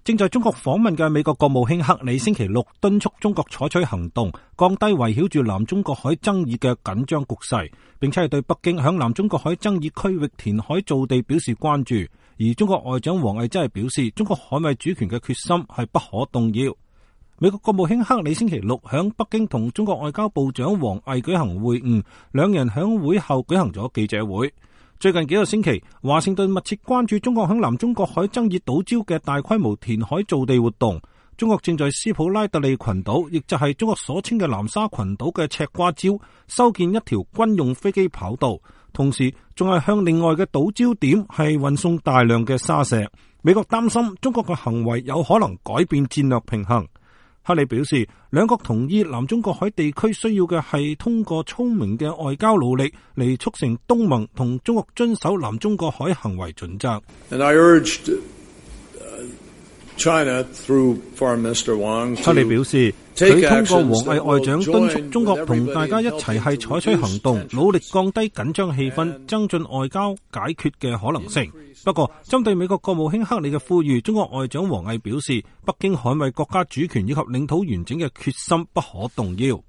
正在中國訪問嘅美國國務卿克里星期六敦促中國採取行動，降低圍繞住南中國海爭議嘅緊張局勢，並且係對北京響南中國海爭議區域填海造地表示關注。而中國外長王毅真係表示，中國捍衛主權嘅決心係不可動搖。美國國務卿克里星期六響北京同中國外交部長王毅舉行會晤，兩人響會後舉行咗記者會。最近幾個星期，華盛頓密切關注中國響南中國海爭議島礁嘅大規模填海造地活動。中國正在斯普拉特利群島，亦就係中國所稱嘅南沙群島嘅赤瓜礁，修建一條軍用飛機跑道，同時仲係向另外嘅島礁點係運送大量嘅沙石。美國擔心中國嘅行為有可能改變戰略平衡。克里表示，兩國同意南中國海地區需要嘅係通過聰明嘅外交努力嚟促成東盟同中國遵守南中國海行為準則。克里表示，佢通過王毅外長敦促中國同大家一齊係採取行動，努力降低緊張氣氛，增進外交解決嘅可能性。不過，針對美國國務卿克里嘅呼籲，中國外長王毅表示，北京捍衛國家主權以及領土完整嘅決心不可動搖。